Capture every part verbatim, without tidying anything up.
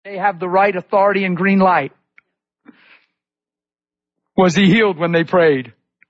They have the right authority and green light. Was he healed when they prayed?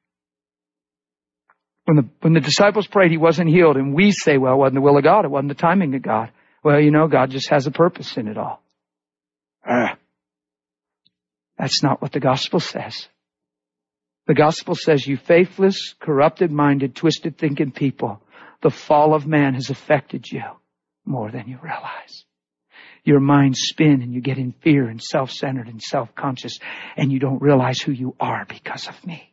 When the, when the disciples prayed, he wasn't healed. And we say, well, it wasn't the will of God. It wasn't the timing of God. Well, you know, God just has a purpose in it all. Ah. That's not what the gospel says. The gospel says, you faithless, corrupted-minded, twisted-thinking people, the fall of man has affected you more than you realize. Your minds spin and you get in fear and self-centered and self-conscious, and you don't realize who you are because of me.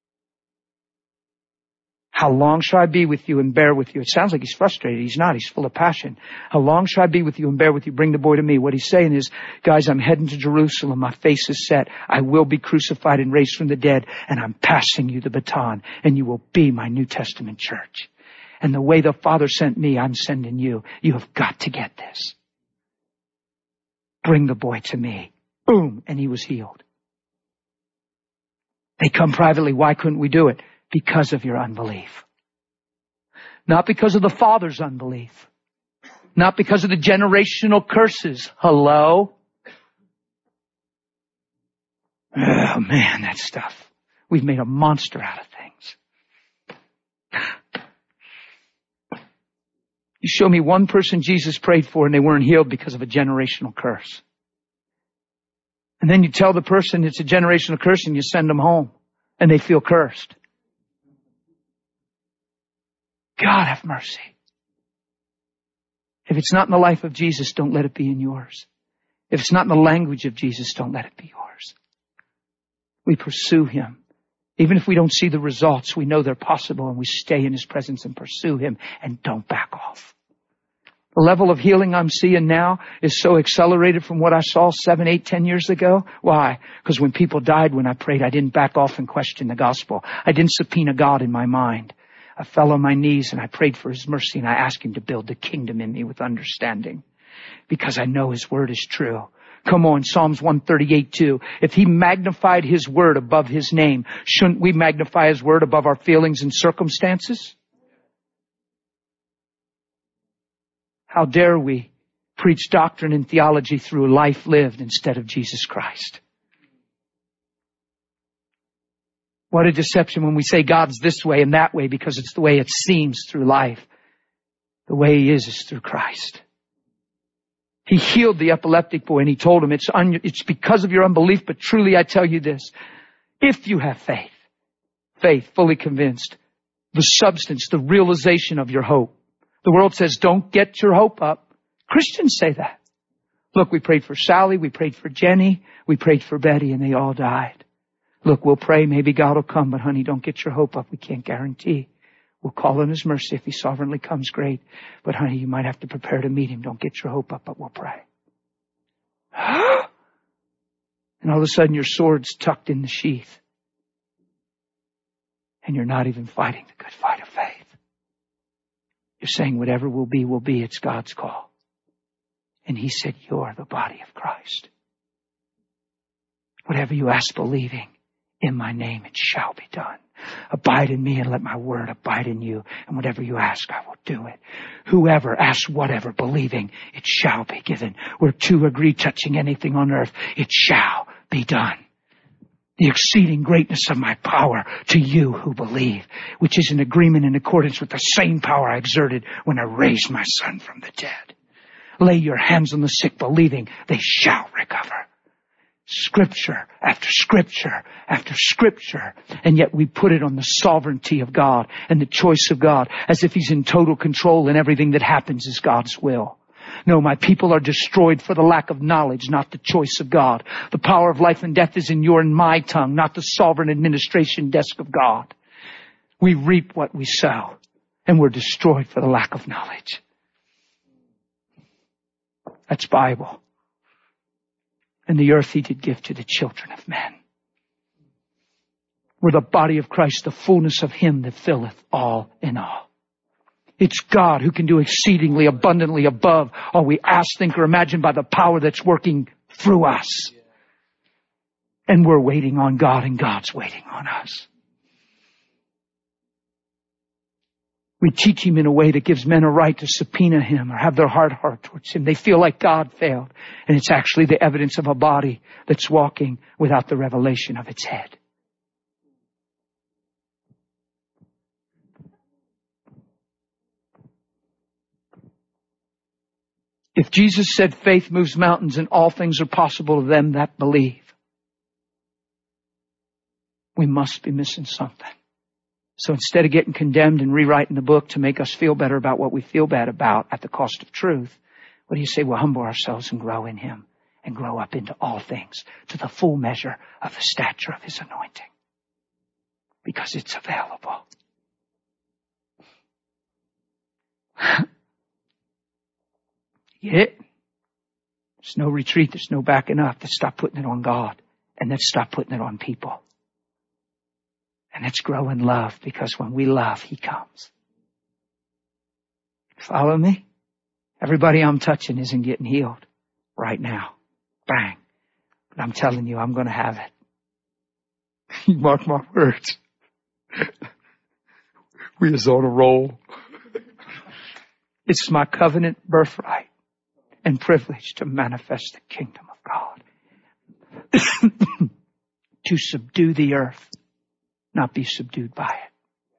How long shall I be with you and bear with you? It sounds like he's frustrated. He's not. He's full of passion. How long shall I be with you and bear with you? Bring the boy to me. What he's saying is, guys, I'm heading to Jerusalem. My face is set. I will be crucified and raised from the dead. And I'm passing you the baton. And you will be my New Testament church. And the way the Father sent me, I'm sending you. You have got to get this. Bring the boy to me. Boom. And he was healed. They come privately. Why couldn't we do it? Because of your unbelief. Not because of the father's unbelief. Not because of the generational curses. Hello? Oh man, that stuff. We've made a monster out of things. You show me one person Jesus prayed for and they weren't healed because of a generational curse. And then you tell the person it's a generational curse and you send them home and they feel cursed. God have mercy. If it's not in the life of Jesus, don't let it be in yours. If it's not in the language of Jesus, don't let it be yours. We pursue Him. Even if we don't see the results, we know they're possible and we stay in His presence and pursue Him and don't back off. The level of healing I'm seeing now is so accelerated from what I saw seven, eight, ten years ago. Why? Because when people died when I prayed, I didn't back off and question the gospel. I didn't subpoena God in my mind. I fell on my knees and I prayed for His mercy and I asked Him to build the kingdom in me with understanding. Because I know His word is true. Come on, Psalms one thirty-eight two. If He magnified His word above His name, shouldn't we magnify His word above our feelings and circumstances? How dare we preach doctrine and theology through life lived instead of Jesus Christ? What a deception when we say God's this way and that way because it's the way it seems through life. The way He is is through Christ. He healed the epileptic boy and He told him, it's, un- it's because of your unbelief, but truly I tell you this. If you have faith, faith, fully convinced, the substance, the realization of your hope. The world says, don't get your hope up. Christians say that. Look, we prayed for Sally, we prayed for Jenny, we prayed for Betty, and they all died. Look, we'll pray, maybe God will come, but honey, don't get your hope up. We can't guarantee. We'll call on His mercy. If He sovereignly comes, great. But honey, you might have to prepare to meet Him. Don't get your hope up, but we'll pray. And all of a sudden your sword's tucked in the sheath. And you're not even fighting the good fight of faith. You're saying whatever will be, will be. It's God's call. And He said, you're the body of Christ. Whatever you ask believing, in my name it shall be done. Abide in me and let my word abide in you. And whatever you ask, I will do it. Whoever asks whatever, believing, it shall be given. Where two agree touching anything on earth, it shall be done. The exceeding greatness of my power to you who believe, which is in agreement in accordance with the same power I exerted when I raised my son from the dead. Lay your hands on the sick, believing they shall recover. Scripture after scripture after scripture. And yet we put it on the sovereignty of God and the choice of God as if He's in total control and everything that happens is God's will. No, my people are destroyed for the lack of knowledge, not the choice of God. The power of life and death is in your and my tongue, not the sovereign administration desk of God. We reap what we sow, and we're destroyed for the lack of knowledge. That's Bible. And the earth He did give to the children of men. We're the body of Christ, the fullness of Him that filleth all in all. It's God who can do exceedingly abundantly above all we ask, think, or imagine by the power that's working through us. And we're waiting on God and God's waiting on us. We teach him in a way that gives men a right to subpoena him or have their heart hard towards him. They feel like God failed. And it's actually the evidence of a body that's walking without the revelation of its head. If Jesus said faith moves mountains and all things are possible to them that believe, we must be missing something. So instead of getting condemned and rewriting the book to make us feel better about what we feel bad about at the cost of truth, what do you say? We'll humble ourselves and grow in him and grow up into all things to the full measure of the stature of his anointing. Because it's available. Get it? There's no retreat. There's no backing up. Let's stop putting it on God. And let's stop putting it on people. And let's grow in love, because when we love, he comes. Follow me? Everybody I'm touching isn't getting healed right now. Bang. But I'm telling you, I'm going to have it. You mark my words. We is on a roll. It's my covenant birthright and privilege to manifest the kingdom of God. To subdue the earth. Not be subdued by it.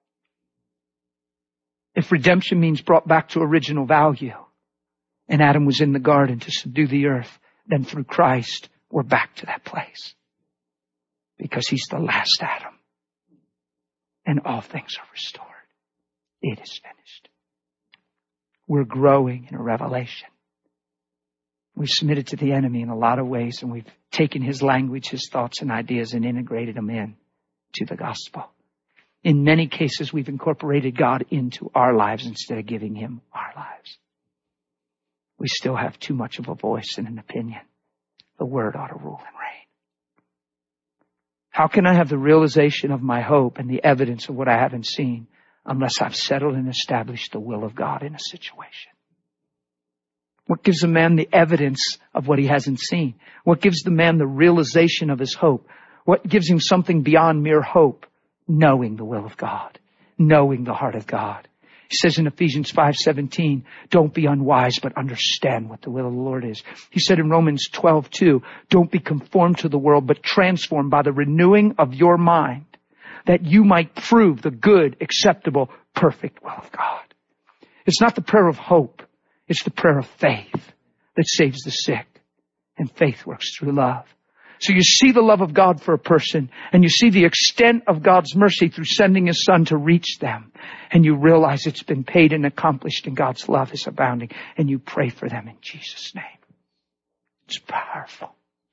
If redemption means brought back to original value, and Adam was in the garden to subdue the earth, then through Christ, we're back to that place. Because he's the last Adam. And all things are restored. It is finished. We're growing in a revelation. We've submitted to the enemy in a lot of ways, and we've taken his language, his thoughts and ideas, and integrated them in to the gospel. In many cases, we've incorporated God into our lives instead of giving him our lives. We still have too much of a voice and an opinion. The word ought to rule and reign. How can I have the realization of my hope and the evidence of what I haven't seen unless I've settled and established the will of God in a situation? What gives a man the evidence of what he hasn't seen? What gives the man the realization of his hope? What gives him something beyond mere hope? Knowing the will of God. Knowing the heart of God. He says in Ephesians five seventeen, don't be unwise, but understand what the will of the Lord is. He said in Romans twelve two, don't be conformed to the world, but transformed by the renewing of your mind, that you might prove the good, acceptable, perfect will of God. It's not the prayer of hope. It's the prayer of faith that saves the sick. And faith works through love. So you see the love of God for a person, and you see the extent of God's mercy through sending his son to reach them. And you realize it's been paid and accomplished, and God's love is abounding. And you pray for them in Jesus' name. It's powerful.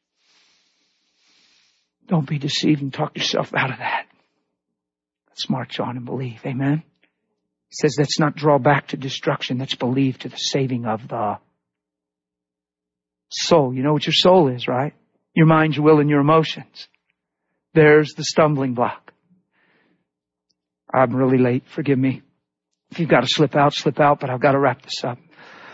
Don't be deceived and talk yourself out of that. Let's march on and believe. Amen. He says let's not draw back to destruction. Let's believe to the saving of the soul. You know what your soul is, right? Your mind, your will, and your emotions. There's the stumbling block. I'm really late. Forgive me. If you've got to slip out, slip out, but I've got to wrap this up.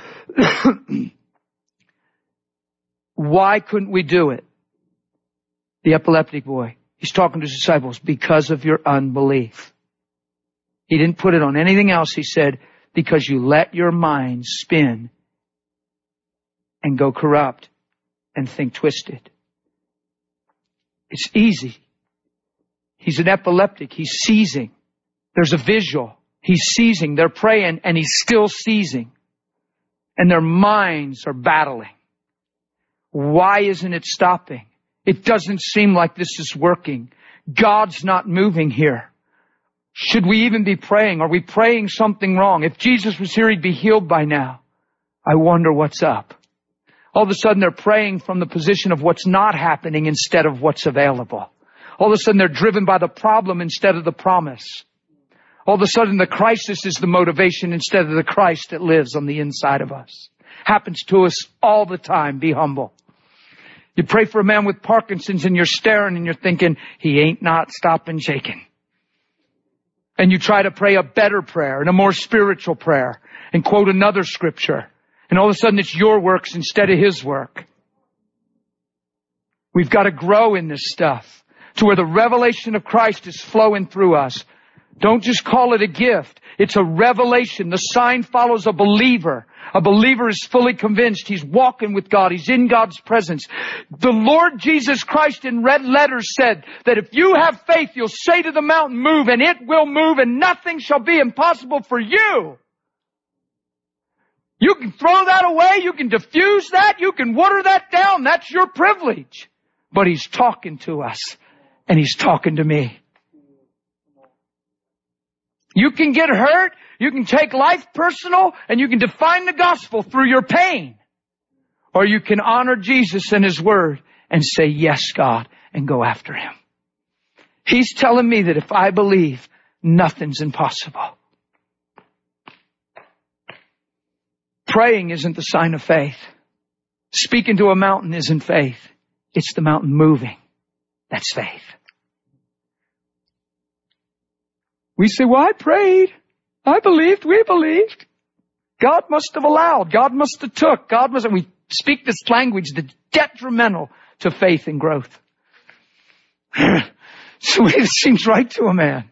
Why couldn't we do it? The epileptic boy. He's talking to his disciples. Because of your unbelief. He didn't put it on anything else. He said, because you let your mind spin and go corrupt and think twisted. It's easy. He's an epileptic. He's seizing. There's a visual. He's seizing. They're praying and he's still seizing. And their minds are battling. Why isn't it stopping? It doesn't seem like this is working. God's not moving here. Should we even be praying? Are we praying something wrong? If Jesus was here, he'd be healed by now. I wonder what's up. All of a sudden they're praying from the position of what's not happening instead of what's available. All of a sudden they're driven by the problem instead of the promise. All of a sudden the crisis is the motivation instead of the Christ that lives on the inside of us. Happens to us all the time. Be humble. You pray for a man with Parkinson's and you're staring and you're thinking, he ain't not stopping shaking. And you try to pray a better prayer and a more spiritual prayer and quote another scripture. And all of a sudden it's your works instead of his work. We've got to grow in this stuff to where the revelation of Christ is flowing through us. Don't just call it a gift. It's a revelation. The sign follows a believer. A believer is fully convinced he's walking with God. He's in God's presence. The Lord Jesus Christ in red letters said that if you have faith, you'll say to the mountain, move, and it will move, and nothing shall be impossible for you. You can throw that away. You can diffuse that. You can water that down. That's your privilege. But He's talking to us, and He's talking to me. You can get hurt. You can take life personal, and you can define the gospel through your pain. Or you can honor Jesus and His Word and say, yes, God, and go after Him. He's telling me that if I believe, nothing's impossible. Praying isn't the sign of faith. Speaking to a mountain isn't faith. It's the mountain moving. That's faith. We say, well, I prayed. I believed. We believed. God must have allowed. God must have took. God must have... We speak this language that's detrimental to faith and growth. So it seems right to a man.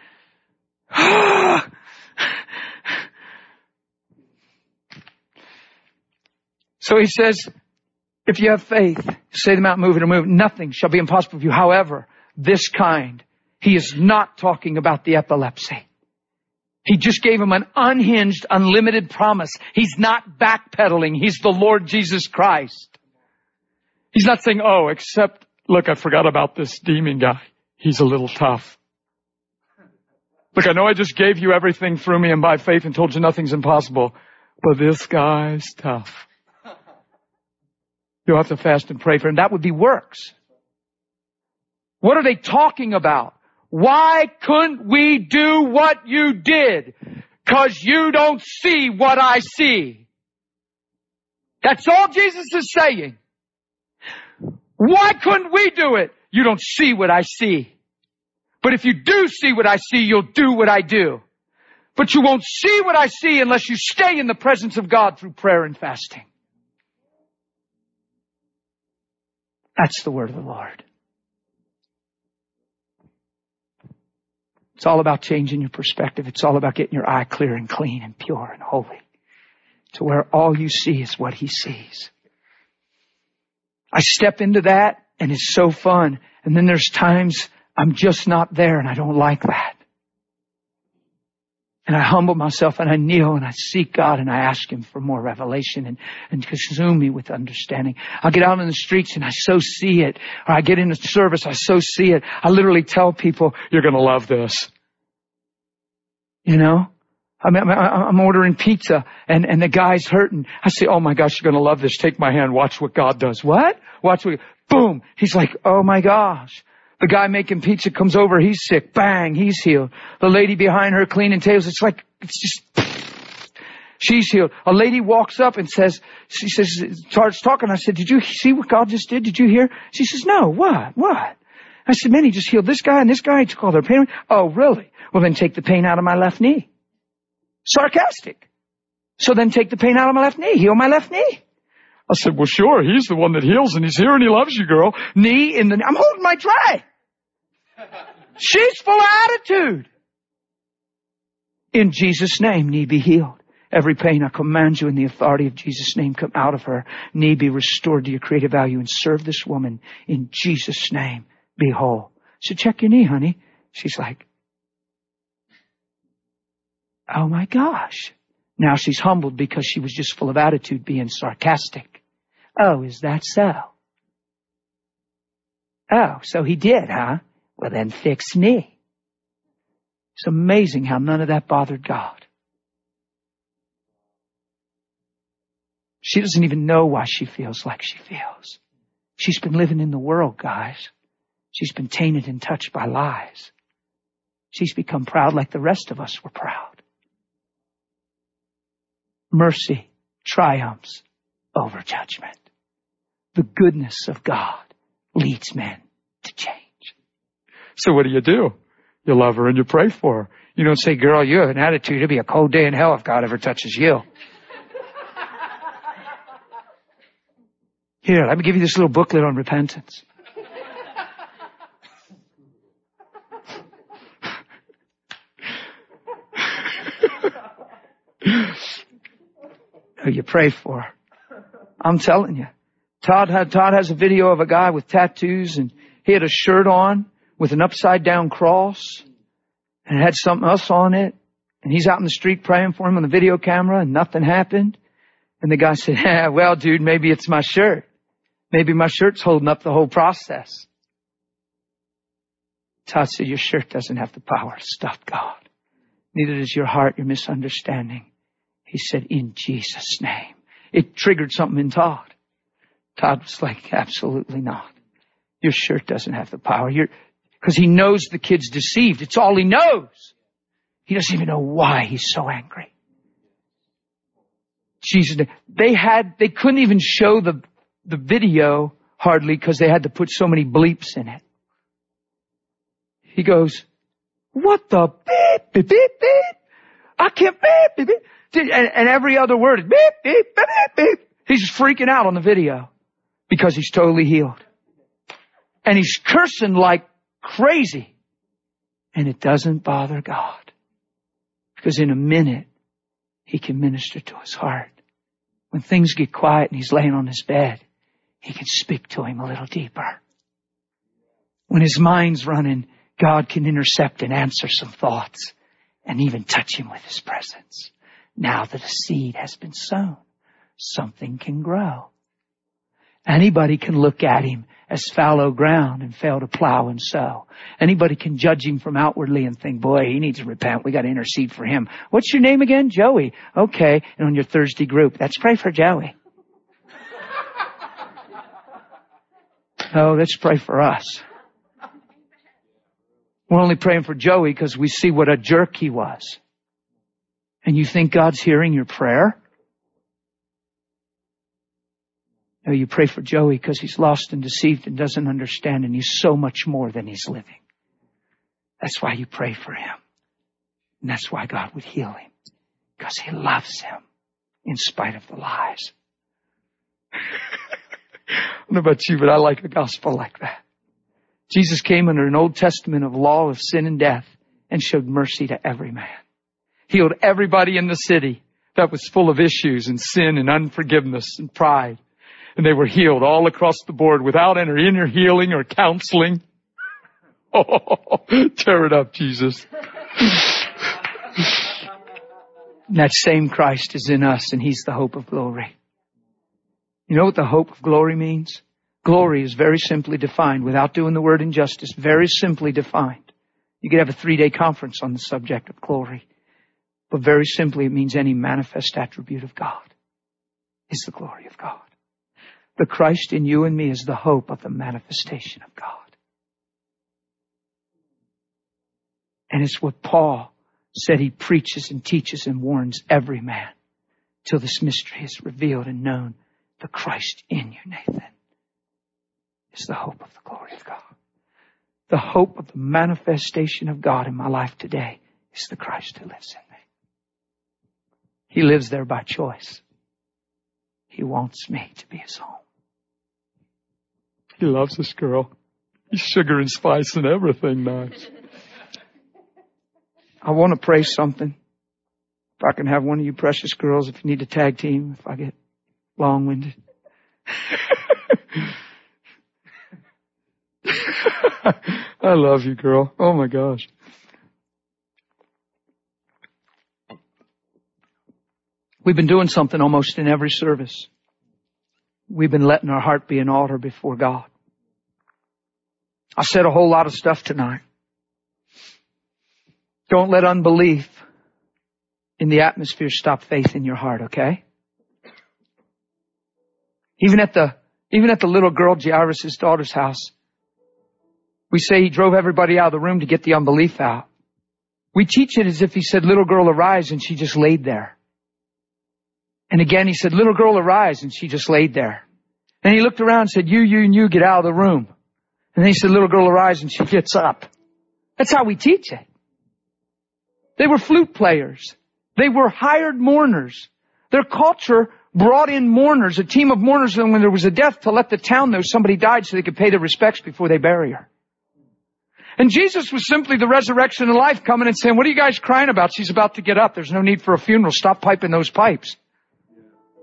So he says, if you have faith, say the mountain, move it or move, nothing shall be impossible for you. However, this kind, he is not talking about the epilepsy. He just gave him an unhinged, unlimited promise. He's not backpedaling. He's the Lord Jesus Christ. He's not saying, oh, except, look, I forgot about this demon guy. He's a little tough. Look, I know I just gave you everything through me and by faith and told you nothing's impossible, but this guy's tough. You'll have to fast and pray for him. That would be works. What are they talking about? Why couldn't we do what you did? 'Cause you don't see what I see. That's all Jesus is saying. Why couldn't we do it? You don't see what I see. But if you do see what I see, you'll do what I do. But you won't see what I see unless you stay in the presence of God through prayer and fasting. That's the word of the Lord. It's all about changing your perspective. It's all about getting your eye clear and clean and pure and holy to where all you see is what He sees. I step into that and it's so fun. And then there's times I'm just not there and I don't like that. And I humble myself and I kneel and I seek God and I ask Him for more revelation and, and consume me with understanding. I get out in the streets and I so see it. Or I get into service, I so see it. I literally tell people, you're going to love this. You know? I'm, I'm ordering pizza and, and the guy's hurting. I say, oh my gosh, you're going to love this. Take my hand. Watch what God does. What? Watch what, boom. He's like, oh my gosh. The guy making pizza comes over. He's sick. Bang. He's healed. The lady behind her cleaning tables. It's like, it's just, she's healed. A lady walks up and says, she says, starts talking. I said, did you see what God just did? Did you hear? She says, no. What? What? I said, man, He just healed this guy and this guy. He took all their pain. Oh, really? Well, then take the pain out of my left knee. Sarcastic. So then take the pain out of my left knee. Heal my left knee. I said, well, sure. He's the one that heals and He's here and He loves you, girl. Knee in the, I'm holding my tray. She's full of attitude. In Jesus' name, knee be healed. Every pain, I command you in the authority of Jesus' name, come out of her. Knee be restored to your creative value and serve this woman in Jesus' name. Be whole. So check your knee, honey. She's like, oh my gosh. Now she's humbled because she was just full of attitude, being sarcastic. Oh, is that so? Oh, so he did, huh? Well, then fix knee. It's amazing how none of that bothered God. She doesn't even know why she feels like she feels. She's been living in the world, guys. She's been tainted and touched by lies. She's become proud like the rest of us were proud. Mercy triumphs over judgment. The goodness of God leads men to change. So what do you do? You love her and you pray for her. You don't say, girl, you have an attitude. It'll be a cold day in hell if God ever touches you. Here, let me give you this little booklet on repentance. who you pray for. I'm telling you. Todd had, Todd has a video of a guy with tattoos, and he had a shirt on with an upside down cross and it had something else on it. And he's out in the street praying for him on the video camera and nothing happened. And the guy said, yeah, well, dude, maybe it's my shirt. Maybe my shirt's holding up the whole process. Todd said, your shirt doesn't have the power to stop God. Neither does your heart, your misunderstanding. He said, in Jesus' name. It triggered something in Todd. Todd was like, absolutely not. Your shirt doesn't have the power. You're, because he knows the kid's deceived. It's all he knows. He doesn't even know why he's so angry. Jesus, they had, they couldn't even show the, the video hardly because they had to put so many bleeps in it. He goes, what the beep, beep, beep, beep. I can't beep, beep, beep. And, and every other word is beep, beep, beep, beep, beep. He's freaking out on the video because he's totally healed. And he's cursing like crazy. And it doesn't bother God. Because in a minute, he can minister to his heart. When things get quiet and he's laying on his bed, he can speak to him a little deeper. When his mind's running, God can intercept and answer some thoughts and even touch him with his presence. Now that a seed has been sown, something can grow. Anybody can look at him as fallow ground and fail to plow and sow. Anybody can judge him from outwardly and think, boy, he needs to repent. We got to intercede for him. What's your name again? Joey. Okay. And on your Thursday group, let's pray for Joey. Oh, let's pray for us. We're only praying for Joey because we see what a jerk he was. And you think God's hearing your prayer? No, you pray for Joey because he's lost and deceived and doesn't understand, and he's so much more than he's living. That's why you pray for him. And that's why God would heal him. Because he loves him in spite of the lies. I don't know about you, but I like a gospel like that. Jesus came under an Old Testament of law of sin and death and showed mercy to every man. Healed everybody in the city that was full of issues and sin and unforgiveness and pride. And they were healed all across the board without any inner healing or counseling. Oh, tear it up, Jesus. And that same Christ is in us, and he's the hope of glory. You know what the hope of glory means? Glory is very simply defined, without doing the word injustice, very simply defined. You could have a three-day conference on the subject of glory. But very simply, it means any manifest attribute of God is the glory of God. The Christ in you and me is the hope of the manifestation of God. And it's what Paul said he preaches and teaches and warns every man till this mystery is revealed and known. The Christ in you, Nathan, is the hope of the glory of God. The hope of the manifestation of God in my life today is the Christ who lives in me. He lives there by choice. He wants me to be his home. He loves this girl. He's sugar and spice and everything nice. I want to pray something. If I can have one of you precious girls, if you need a tag team, if I get long-winded. I love you, girl. Oh my gosh. We've been doing something almost in every service. We've been letting our heart be an altar before God. I said a whole lot of stuff tonight. Don't let unbelief in the atmosphere stop faith in your heart, okay? Even at the, even at the little girl, Jairus' daughter's house, we say he drove everybody out of the room to get the unbelief out. We teach it as if he said, little girl, arise, and she just laid there. And again, he said, little girl, arise, and she just laid there. And he looked around and said, you, you, and you, get out of the room. And then he said, little girl, arise, and she gets up. That's how we teach it. They were flute players. They were hired mourners. Their culture brought in mourners, a team of mourners, and when there was a death, to let the town know somebody died so they could pay their respects before they bury her. And Jesus was simply the resurrection and life, coming and saying, what are you guys crying about? She's about to get up. There's no need for a funeral. Stop piping those pipes.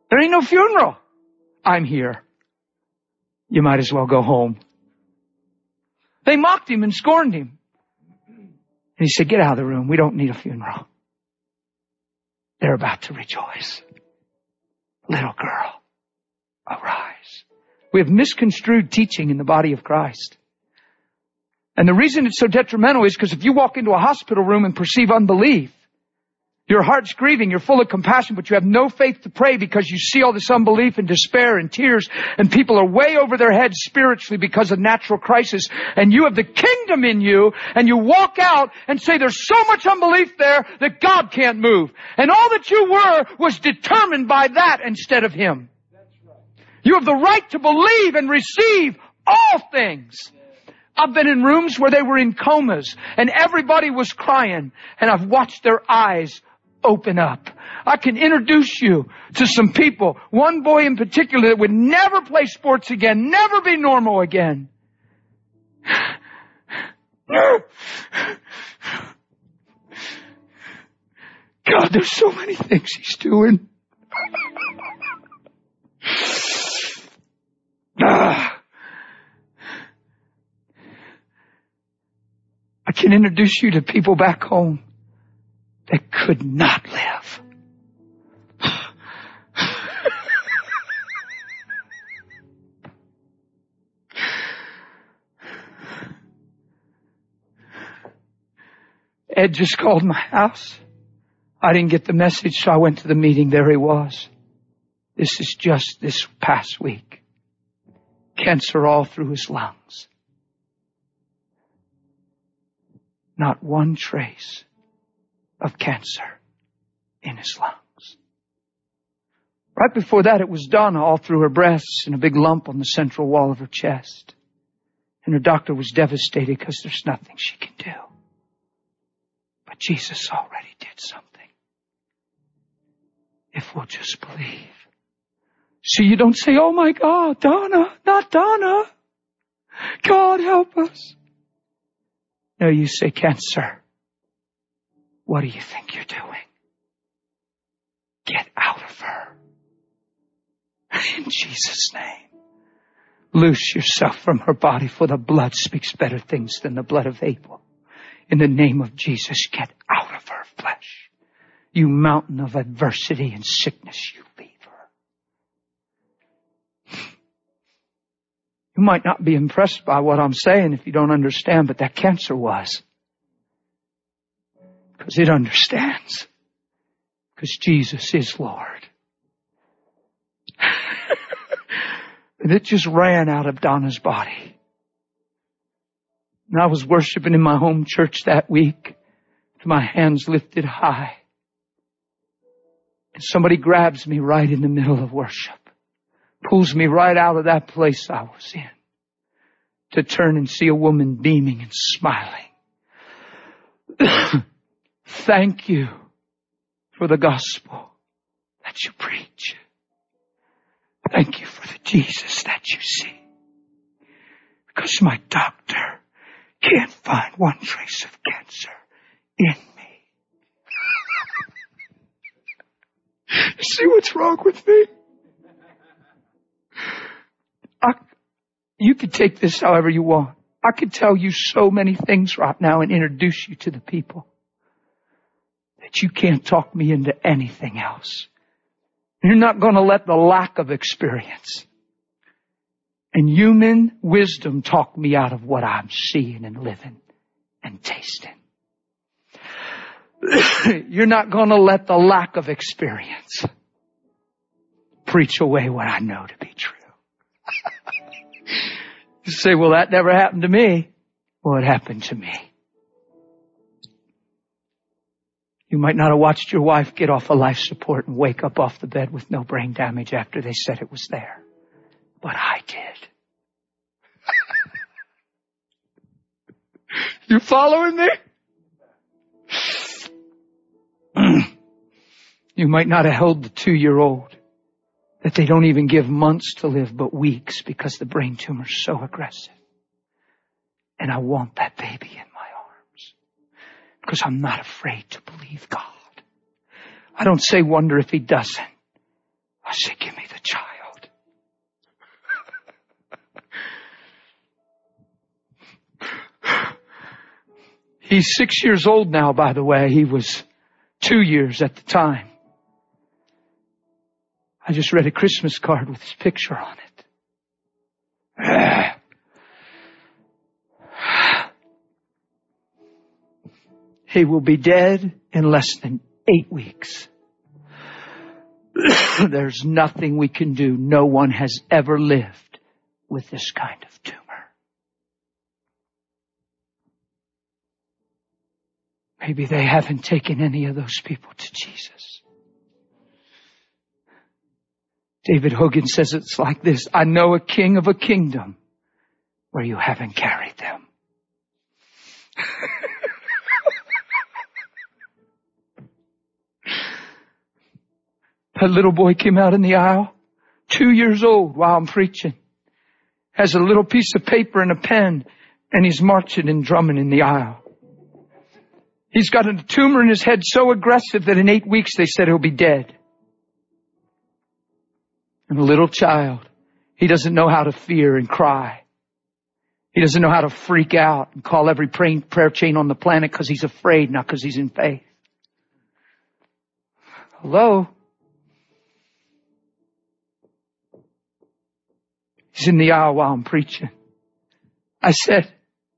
There ain't no funeral. I'm here. You might as well go home. They mocked him and scorned him. And he said, get out of the room. We don't need a funeral. They're about to rejoice. Little girl, arise. We have misconstrued teaching in the body of Christ. And the reason it's so detrimental is because if you walk into a hospital room and perceive unbelief, your heart's grieving, you're full of compassion, but you have no faith to pray because you see all this unbelief and despair and tears, and people are way over their heads spiritually because of natural crisis, and you have the kingdom in you, and you walk out and say there's so much unbelief there that God can't move. And all that you were was determined by that instead of Him. You have the right to believe and receive all things. I've been in rooms where they were in comas and everybody was crying, and I've watched their eyes open up. I can introduce you to some people. One boy in particular that would never play sports again, never be normal again. God, there's so many things He's doing. Ah. I can introduce you to people back home that could not live. Ed just called my house. I didn't get the message, so I went to the meeting. There he was. This is just this past week. Cancer all through his lungs. Not one trace of cancer in his lungs. Right before that, it was Donna all through her breasts and a big lump on the central wall of her chest. And her doctor was devastated because there's nothing she can do. But Jesus already did something. If we'll just believe. So you don't say, oh my God, Donna, not Donna. God help us. No, you say, cancer, what do you think you're doing? Get out of her. In Jesus' name. Loose yourself from her body, for the blood speaks better things than the blood of Abel. In the name of Jesus, get out of her flesh. You mountain of adversity and sickness, you leave her. You might not be impressed by what I'm saying if you don't understand, but that cancer was. Because it understands. Because Jesus is Lord. And it just ran out of Donna's body. And I was worshiping in my home church that week with my hands lifted high. And somebody grabs me right in the middle of worship. Pulls me right out of that place I was in. To turn and see a woman beaming and smiling. Thank you for the gospel that you preach. Thank you for the Jesus that you see. Because my doctor can't find one trace of cancer in me. You see what's wrong with me? I, you can take this however you want. I could tell you so many things right now and introduce you to the people that you can't talk me into anything else. You're not going to let the lack of experience and human wisdom talk me out of what I'm seeing and living and tasting. You're not going to let the lack of experience preach away what I know to be true. You say, well, that never happened to me. Well, it happened to me. You might not have watched your wife get off of life support and wake up off the bed with no brain damage after they said it was there. But I did. You following me? You might not have held the two-year-old that they don't even give months to live but weeks because the brain tumor's so aggressive. And I want that baby in my arms because I'm not afraid to believe God. I don't say wonder if He doesn't. I said, give me the child. He's six years old now, by the way. He was two years at the time. I just read a Christmas card with his picture on it. He will be dead in less than eight weeks. There's nothing we can do. No one has ever lived with this kind of tumor. Maybe they haven't taken any of those people to Jesus. David Hogan says it's like this. I know a king of a kingdom where you haven't carried them. That little boy came out in the aisle, two years old while I'm preaching. Has a little piece of paper and a pen, and he's marching and drumming in the aisle. He's got a tumor in his head so aggressive that in eight weeks they said he'll be dead. And a little child, he doesn't know how to fear and cry. He doesn't know how to freak out and call every prayer chain on the planet because he's afraid, not because he's in faith. Hello? He's in the aisle while I'm preaching. I said,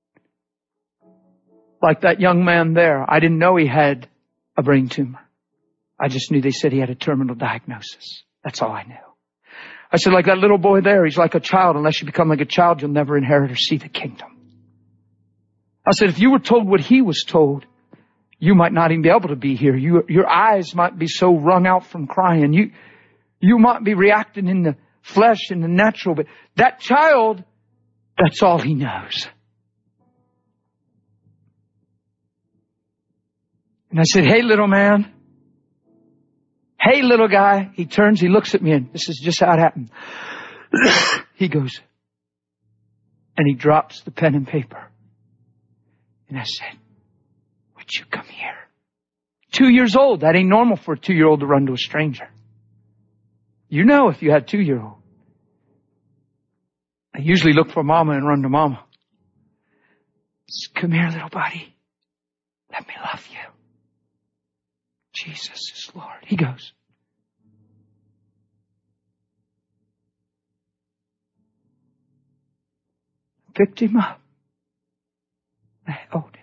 like that young man there, I didn't know he had a brain tumor. I just knew they said he had a terminal diagnosis. That's all I knew. I said, like that little boy there, he's like a child. Unless you become like a child, you'll never inherit or see the kingdom. I said, if you were told what he was told, you might not even be able to be here. You, your eyes might be so wrung out from crying. You, you might be reacting in the flesh and the natural, but that child, that's all he knows. And I said, hey, little man. Hey, little guy. He turns, he looks at me, and this is just how it happened. He goes, and he drops the pen and paper. And I said, would you come here? Two years old. That ain't normal for a two-year-old to run to a stranger. You know if you had two-year-old. I usually look for mama and run to mama. Said, come here, little buddy. Let me love you. Jesus is Lord. He goes. Picked him up. I held him.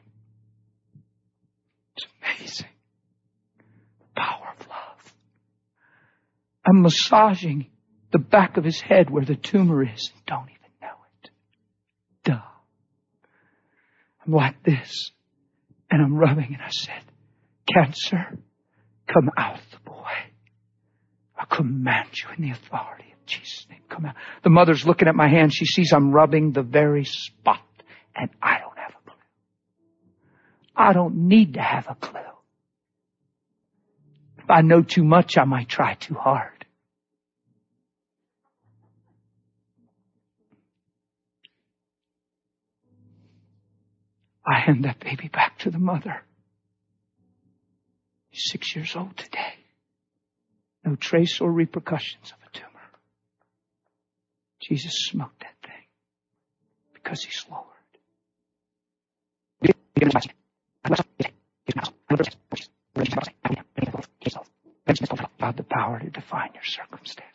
It's amazing. The power of love. I'm massaging the back of his head where the tumor is and don't even know it. Duh. I'm like this. And I'm rubbing and I said, cancer, come out of the boy. I command you in the authority of Jesus' name. Come out. The mother's looking at my hand. She sees I'm rubbing the very spot. And I don't have a clue. I don't need to have a clue. If I know too much, I might try too hard. I hand that baby back to the mother. He's six years old today. No trace or repercussions of a tumor. Jesus smoked that thing because he's Lord. About the power to define your circumstances.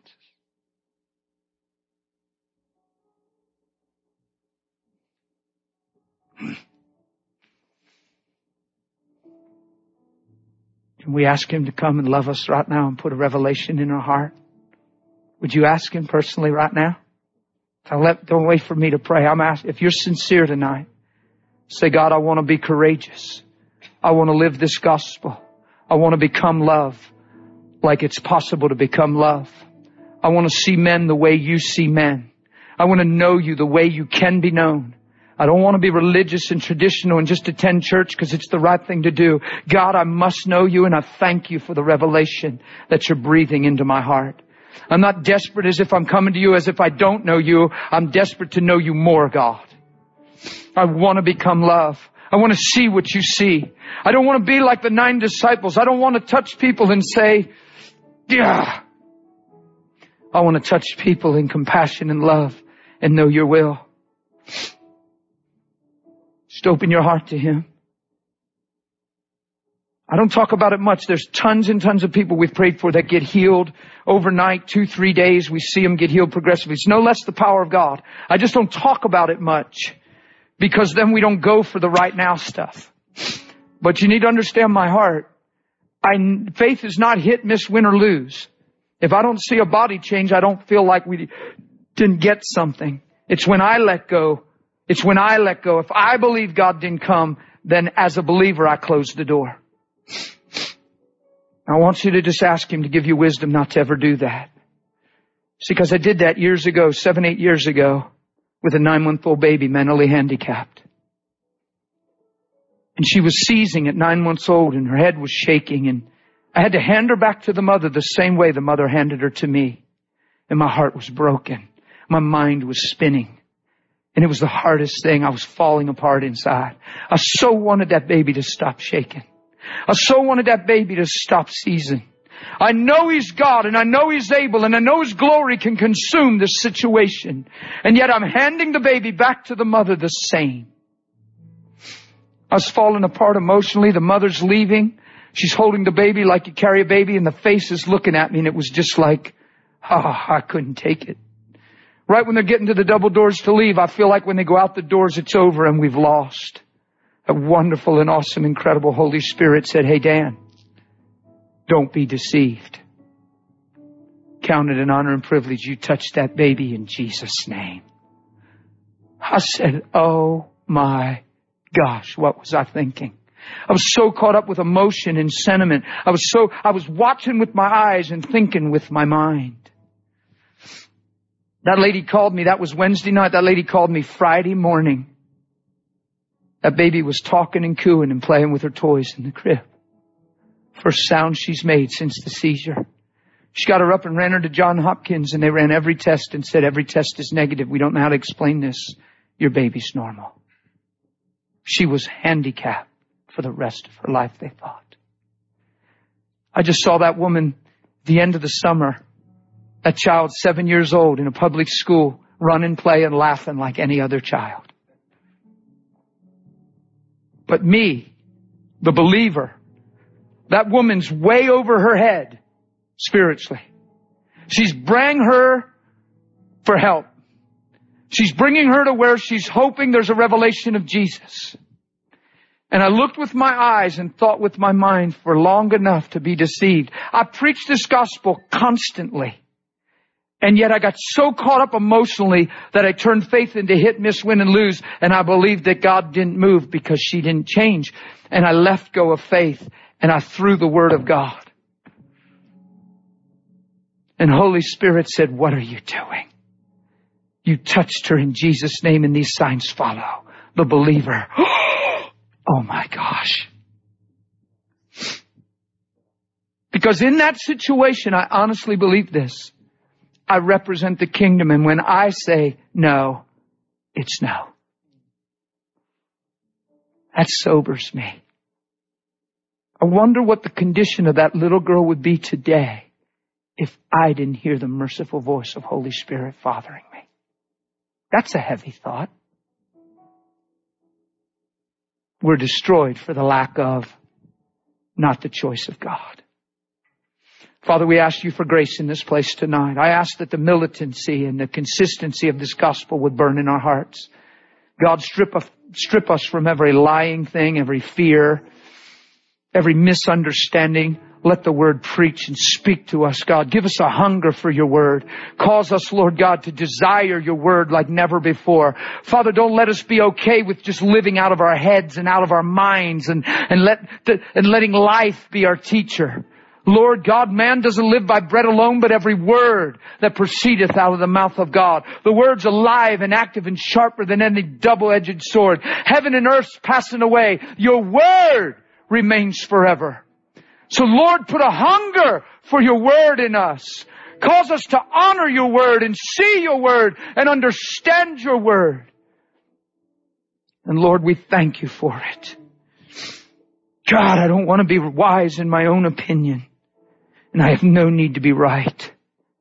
Can we ask him to come and love us right now and put a revelation in our heart? Would you ask him personally right now? Don't, let, don't wait for me to pray. I'm asking, if you're sincere tonight, say, God, I want to be courageous. I want to live this gospel. I want to become love like it's possible to become love. I want to see men the way you see men. I want to know you the way you can be known. I don't want to be religious and traditional and just attend church because it's the right thing to do. God, I must know you, and I thank you for the revelation that you're breathing into my heart. I'm not desperate as if I'm coming to you as if I don't know you. I'm desperate to know you more, God. I want to become love. I want to see what you see. I don't want to be like the nine disciples. I don't want to touch people and say, yeah. I want to touch people in compassion and love and know your will. Just open your heart to Him. I don't talk about it much. There's tons and tons of people we've prayed for that get healed overnight, two, three days. We see them get healed progressively. It's no less the power of God. I just don't talk about it much because then we don't go for the right now stuff. But you need to understand my heart. I, faith is not hit, miss, win, or lose. If I don't see a body change, I don't feel like we didn't get something. It's when I let go. It's when I let go. If I believe God didn't come, then as a believer, I close the door. I want you to just ask Him to give you wisdom not to ever do that. See, because I did that years ago, seven, eight years ago, with a nine-month-old baby, mentally handicapped. And she was seizing at nine months old and her head was shaking, and I had to hand her back to the mother the same way the mother handed her to me. And my heart was broken. My mind was spinning. And it was the hardest thing. I was falling apart inside. I so wanted that baby to stop shaking. I so wanted that baby to stop seizing. I know He's God and I know He's able and I know His glory can consume this situation. And yet I'm handing the baby back to the mother the same. I was falling apart emotionally. The mother's leaving. She's holding the baby like you carry a baby, and the face is looking at me, and it was just like, ah, oh, I couldn't take it. Right when they're getting to the double doors to leave, I feel like when they go out the doors, it's over and we've lost. A wonderful and awesome, incredible Holy Spirit said, hey, Dan, don't be deceived. Count it an honor and privilege. You touched that baby in Jesus' name. I said, oh my gosh, what was I thinking? I was so caught up with emotion and sentiment. I was so, I was watching with my eyes and thinking with my mind. That lady called me. That was Wednesday night. That lady called me Friday morning. That baby was talking and cooing and playing with her toys in the crib. First sound she's made since the seizure. She got her up and ran her to Johns Hopkins, and they ran every test and said, every test is negative. We don't know how to explain this. Your baby's normal. She was handicapped for the rest of her life, they thought. I just saw that woman at the end of the summer, that child seven years old in a public school, running, playing, laughing like any other child. But me, the believer, that woman's way over her head spiritually. She's bringing her for help. She's bringing her to where she's hoping there's a revelation of Jesus. And I looked with my eyes and thought with my mind for long enough to be deceived. I preached this gospel constantly. And yet I got so caught up emotionally that I turned faith into hit, miss, win, and lose. And I believed that God didn't move because she didn't change. And I let go of faith and I threw the Word of God. And Holy Spirit said, what are you doing? You touched her in Jesus' name and these signs follow. The believer. Oh my gosh. Because in that situation, I honestly believe this. I represent the kingdom, and when I say no, it's no. That sobers me. I wonder what the condition of that little girl would be today if I didn't hear the merciful voice of Holy Spirit fathering me. That's a heavy thought. We're destroyed for the lack of, not the choice of God. Father, we ask you for grace in this place tonight. I ask that the militancy and the consistency of this gospel would burn in our hearts. God, strip us, strip us from every lying thing, every fear, every misunderstanding. Let the word preach and speak to us, God. Give us a hunger for your word. Cause us, Lord God, to desire your word like never before. Father, don't let us be okay with just living out of our heads and out of our minds and, and let, the, and letting life be our teacher. Lord God, man doesn't live by bread alone, but every word that proceedeth out of the mouth of God. The word's alive and active and sharper than any double-edged sword. Heaven and earth's passing away. Your word remains forever. So Lord, put a hunger for your word in us. Cause us to honor your word and see your word and understand your word. And Lord, we thank you for it. God, I don't want to be wise in my own opinion. And I have no need to be right.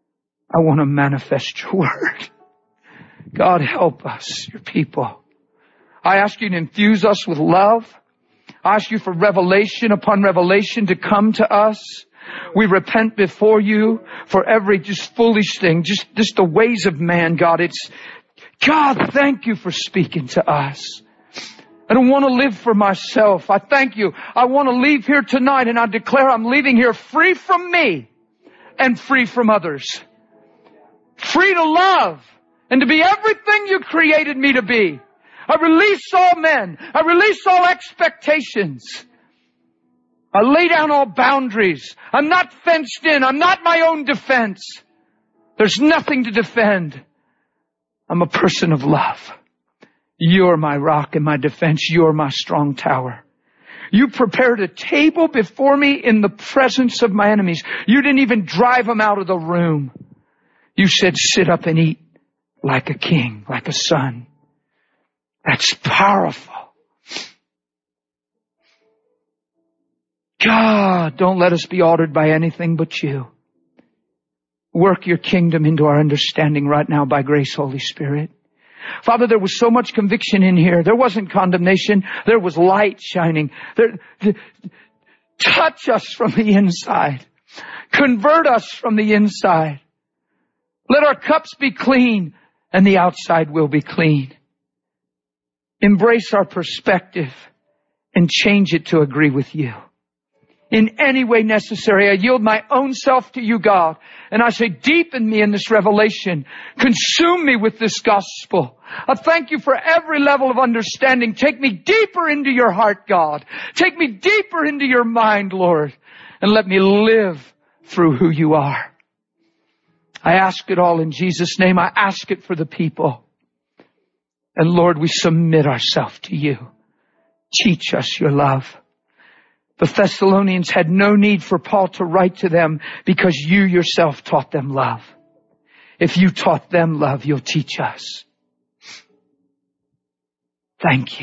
I want to manifest your word. God, help us, your people. I ask you to infuse us with love. I ask you for revelation upon revelation to come to us. We repent before you for every just foolish thing, just, just the ways of man, God. It's, God, thank you for speaking to us. I don't want to live for myself. I thank you. I want to leave here tonight, and I declare I'm leaving here free from me and free from others. Free to love and to be everything you created me to be. I release all men. I release all expectations. I lay down all boundaries. I'm not fenced in. I'm not my own defense. There's nothing to defend. I'm a person of love. You're my rock and my defense. You're my strong tower. You prepared a table before me in the presence of my enemies. You didn't even drive them out of the room. You said, sit up and eat like a king, like a son. That's powerful. God, don't let us be ordered by anything but you. Work your kingdom into our understanding right now by grace, Holy Spirit. Father, there was so much conviction in here. There wasn't condemnation. There was light shining. There, th- touch us from the inside. Convert us from the inside. Let our cups be clean and the outside will be clean. Embrace our perspective and change it to agree with you. In any way necessary, I yield my own self to you, God. And I say, deepen me in this revelation. Consume me with this gospel. I thank you for every level of understanding. Take me deeper into your heart, God. Take me deeper into your mind, Lord. And let me live through who you are. I ask it all in Jesus' name. I ask it for the people. And Lord, we submit ourselves to you. Teach us your love. The Thessalonians had no need for Paul to write to them because you yourself taught them love. If you taught them love, you'll teach us. Thank you.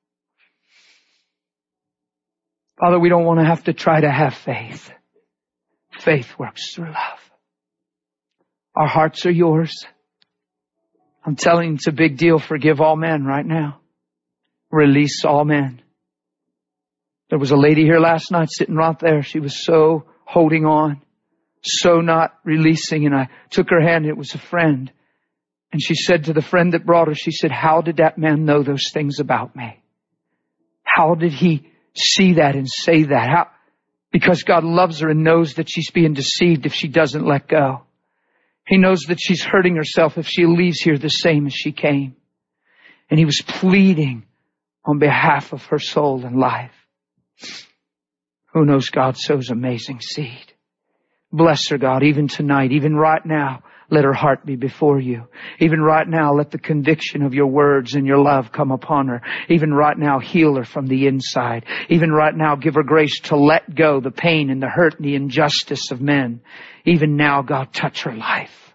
Father, we don't want to have to try to have faith. Faith works through love. Our hearts are yours. I'm telling you, it's a big deal. Forgive all men right now. Release all men. There was a lady here last night sitting right there. She was so holding on, so not releasing. And I took her hand. It was a friend. And she said to the friend that brought her, she said, how did that man know those things about me? How did he see that and say that? How? Because God loves her and knows that she's being deceived if she doesn't let go. He knows that she's hurting herself if she leaves here the same as she came. And he was pleading on behalf of her soul and life. Who knows God sows amazing seed. Bless her, God, even tonight, even right now. Let her heart be before you. Even right now, let the conviction of your words and your love come upon her. Even right now, heal her from the inside. Even right now, give her grace to let go the pain and the hurt and the injustice of men. Even now, God, touch her life.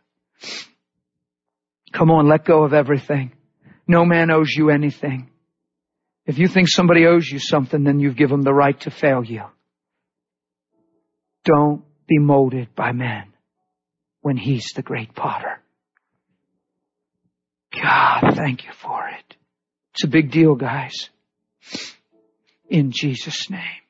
Come on, let go of everything. No man owes you anything. If you think somebody owes you something, then you've given them the right to fail you. Don't be molded by men when He's the great potter. God, thank you for it. It's a big deal, guys. In Jesus' name.